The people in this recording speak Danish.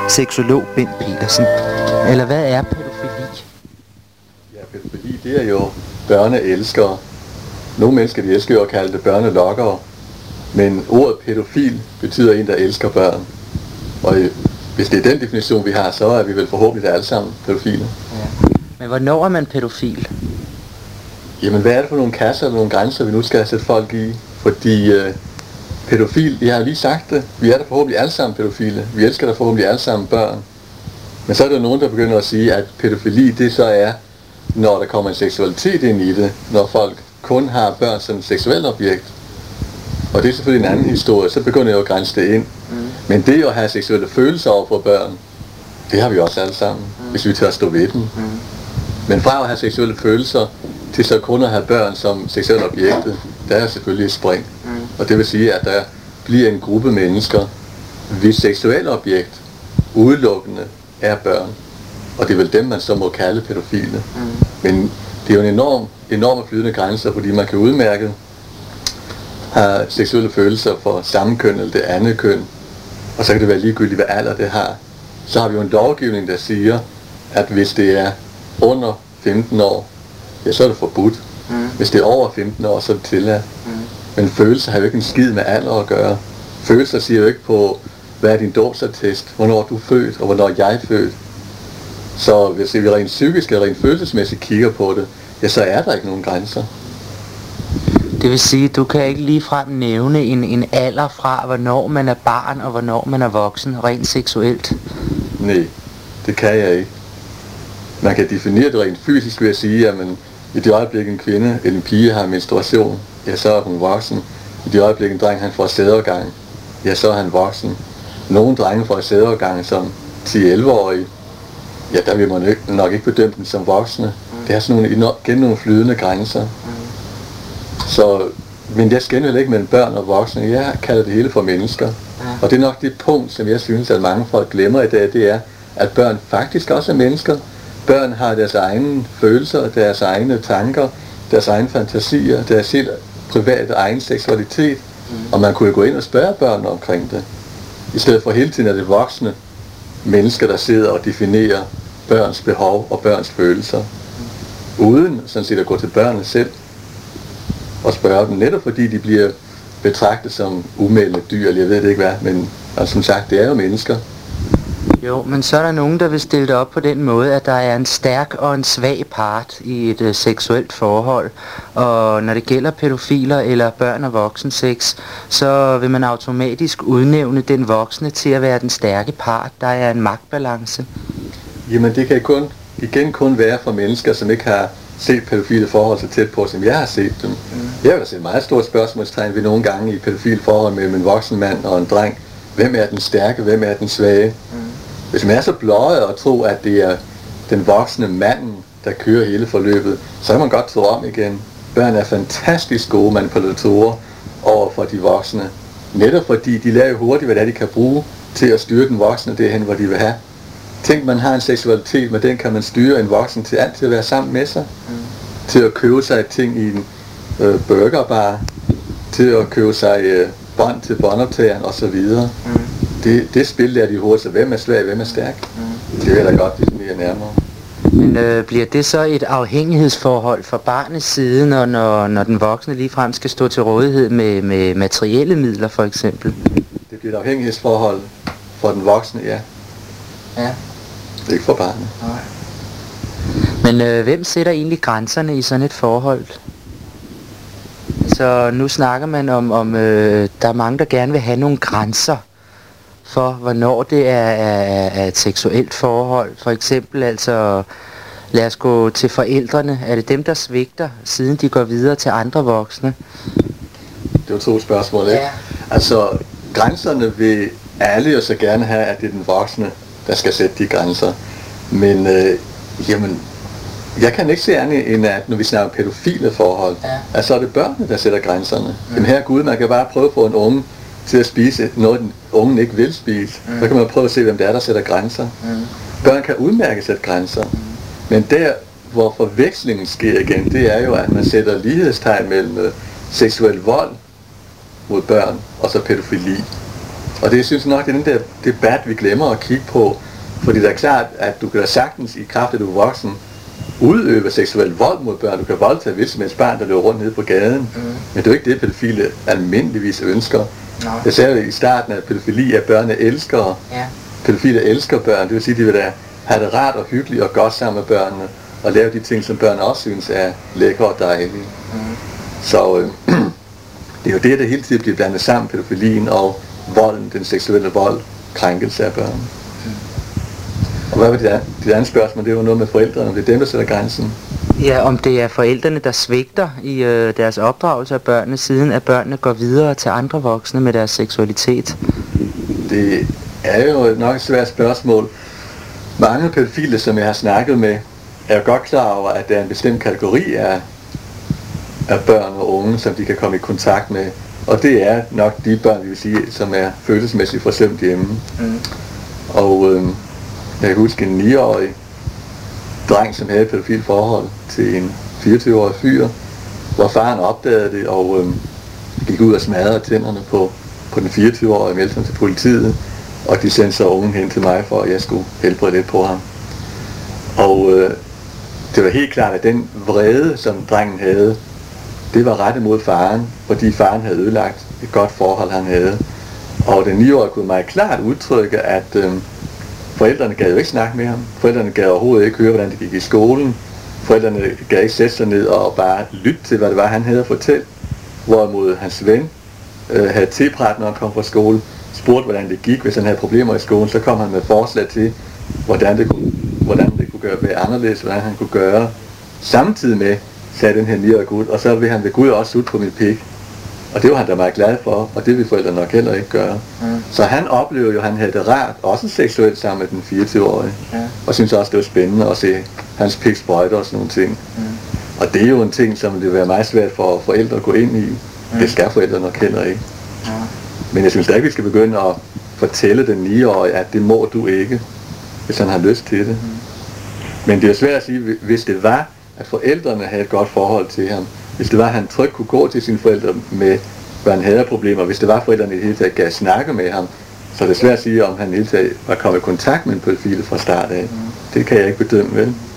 seksolog Bent Petersen. Eller hvad er pædofili? Ja, pædofili det er jo børneelskere. Nogle mennesker de elsker jo at kalde det børnelokkere. Men ordet pædofil betyder en, der elsker børn. Og hvis det er den definition, vi har, så er vi vel forhåbentlig alle sammen pædofile. Ja. Men hvornår er man pædofil? Jamen, hvad er det for nogle kasser eller nogle grænser, vi nu skal sætte folk i? Fordi pædofil, jeg har lige sagt det, vi er da forhåbentlig alle sammen pædofile. Vi elsker da forhåbentlig alle sammen børn. Men så er der nogen, der begynder at sige, at pædofili det så er, når der kommer en seksualitet ind i det, når folk kun har børn som et seksuelt objekt. Og det er selvfølgelig en anden historie, så begynder jeg at grænse det ind. Men det at have seksuelle følelser over for børn, det har vi også alle sammen, hvis vi tør at stå ved dem. Men fra at have seksuelle følelser til så kun at have børn som seksuelle objekter, der er selvfølgelig et spring. Og det vil sige, at der bliver en gruppe mennesker, hvis seksuelle objekt udelukkende er børn. Og det er vel dem, man så må kalde pædofile. Men det er jo en enorme flydende grænser, fordi man kan udmærket have seksuelle følelser for samme køn eller det andet køn. Og så kan det være ligegyldigt, hvad alder det har. Så har vi jo en lovgivning, der siger, at hvis det er under 15 år, ja, så er det forbudt. Hvis det er over 15 år, så er det tilladt. Men følelser har jo ikke en skid med alder at gøre. Følelser siger jo ikke på, hvad er din dåbsattest, hvornår du er født, og hvornår jeg er født. Så hvis vi rent psykisk eller rent følelsesmæssigt kigger på det, ja, så er der ikke nogen grænser. Det vil sige, du kan ikke ligefrem nævne en alder fra, hvornår man er barn og hvornår man er voksen, rent seksuelt? Nej, det kan jeg ikke. Man kan definere det rent fysisk ved at sige, at i det øjeblik en kvinde eller en pige har menstruation, ja, så er hun voksen. I det øjeblik en dreng han får sædeovergang, ja, så er han voksen. Nogle drenge får sædeovergang som 10-11-årige, ja, der vil man nok ikke bedømme dem som voksne. Det er sådan nogle flydende grænser. Så, men jeg skænder ikke mellem børn og voksne. Jeg kalder det hele for mennesker. Og det er nok det punkt, som jeg synes, at mange folk glemmer i dag, det er, at børn faktisk også er mennesker. Børn har deres egne følelser, deres egne tanker, deres egne fantasier, deres helt private egen seksualitet. Og man kunne jo gå ind og spørge børn omkring det. I stedet for hele tiden er det voksne mennesker, der sidder og definerer børns behov og børns følelser. Uden sådan set at gå til børnene selv og spørge dem, netop fordi de bliver betragtet som umældende dyr, eller jeg ved det ikke hvad, men altså, som sagt, det er jo mennesker. Jo, men så er der nogen, der vil stille det op på den måde, at der er en stærk og en svag part i et seksuelt forhold. Og når det gælder pædofiler eller børn og voksensex, så vil man automatisk udnævne den voksne til at være den stærke part. Der er en magtbalance. Jamen det kan kun være for mennesker, som ikke har set pædofile forhold så tæt på, som jeg har set dem. Jeg vil da se et meget stort spørgsmålstegn ved nogle gange i pædofile forhold mellem en voksen mand og en dreng. Hvem er den stærke, hvem er den svage? Hvis man er så bløjet og tror, at det er den voksne manden, der kører hele forløbet, så kan man godt tro om igen. Børn er fantastisk gode manipulatorer over for de voksne. Netop fordi de lærer hurtigt, hvad de kan bruge til at styre den voksne derhen, hvor de vil have. Tænk, man har en seksualitet, men den kan man styre en voksen til altid at være sammen med sig. Til at købe sig ting i en burgerbar, til at købe sig bånd til båndoptageren osv. Det spil der de hurtigt, hvem er svag, hvem er stærk. Det vil jeg da godt definere nærmere. Men bliver det så et afhængighedsforhold fra barnets side, når den voksne ligefrem skal stå til rådighed med materielle midler for eksempel? Det bliver et afhængighedsforhold for den voksne, ja. Ja. Ikke for barnet. Nej. Men hvem sætter egentlig grænserne i sådan et forhold? Så nu snakker man om der er mange, der gerne vil have nogle grænser for, hvornår det er et seksuelt forhold. For eksempel altså, lad os gå til forældrene. Er det dem, der svigter, siden de går videre til andre voksne? Det var 2 spørgsmål, ikke? Ja. Altså, grænserne vil alle jo så gerne have, at det er den voksne, der skal sætte de grænser. Men jamen, jeg kan ikke se andet end, at når vi snakker pædofile forhold, at så er det børnene, der sætter grænserne. Jamen her Gud, man kan bare prøve at få en unge til at spise noget, den ungen ikke vil spise. Så kan man prøve at se, hvem det er, der sætter grænser. Børn kan udmærket sætte grænser. Men der, hvor forvekslingen sker igen, det er jo, at man sætter lighedstegn mellem seksuel vold mod børn og så pædofili. Og det synes jeg nok, det er den der debat, vi glemmer at kigge på. Fordi det er klart, at du kan da sagtens i kraft af, at du er voksen, udøve seksuel vold mod børn. Du kan voldtage hvilket som helst barn, der løber rundt nede på gaden. Men det er jo ikke det, pædofile almindeligvis ønsker. Jeg sagde jo i starten, at pædofili er børneelskere. Pædofile elsker børn. Det vil sige, at de vil da have det rart og hyggeligt og godt sammen med børnene. Og lave de ting, som børn også synes er lækre og dejlige. Så det er jo det, der hele tiden bliver blandet sammen, pædofilien og volden, den seksuelle vold, krænkelse af børn. Og hvad var dit andet spørgsmål? Det var noget med forældrene, om det er dem, der sætter grænsen. Ja, om det er forældrene, der svigter i deres opdragelse af børnene, siden at børnene går videre til andre voksne med deres seksualitet. Det er jo nok et svært spørgsmål. Mange pædofile, som jeg har snakket med, er jo godt klar over, at der er en bestemt kategori af børn og unge, som de kan komme i kontakt med. Og det er nok de børn, vi vil sige, som er følelsesmæssigt forsømt hjemme. Og jeg kan huske en 9-årig dreng, som havde et pædofilt forhold til en 24-årig fyr, hvor faren opdagede det og gik ud og smadrede tænderne på den 24-årige, meldte ham til politiet, og de sendte så ungen hen til mig, for at jeg skulle helbrede lidt på ham. Og det var helt klart, at den vrede, som drengen havde, det var rettet mod faren, fordi faren havde ødelagt et godt forhold, han havde. Og den 9-årige kunne meget klart udtrykke, at forældrene gad jo ikke snakke med ham. Forældrene gad overhovedet ikke høre, hvordan det gik i skolen. Forældrene gad ikke sætte sig ned og bare lytte til, hvad det var, han havde at fortælle. Hvorimod hans ven havde tilpræt, når han kom fra skole, spurgte, hvordan det gik, hvis han havde problemer i skolen. Så kom han med forslag til, hvordan det kunne være anderledes, hvordan han kunne gøre. Samtidig med, sagde den her 9-årige gut, og så vil han ved Gud også ud på min pik. Og det var han da meget glad for, og det vil forældrene nok heller ikke gøre. Så han oplevede jo, at han havde det rart, også seksuelt sammen med den 24-årige. Og synes også, det var spændende at se hans pik sprøjte og sådan nogle ting. Og det er jo en ting, som det vil være meget svært for forældre at gå ind i. Det skal forældrene nok heller ikke. Men jeg synes da ikke, vi skal begynde at fortælle den 9-årige, at det må du ikke, hvis han har lyst til det. Men det er jo svært at sige, hvis det var, at forældrene havde et godt forhold til ham, hvis det var, at han trygt kunne gå til sine forældre med, hvad han havde problemer, hvis det var, at forældrene i det hele taget gav snakke med ham, så er det svært at sige, om han i det hele taget var kommet i kontakt med en pædofile fra start af. Det kan jeg ikke bedømme, vel?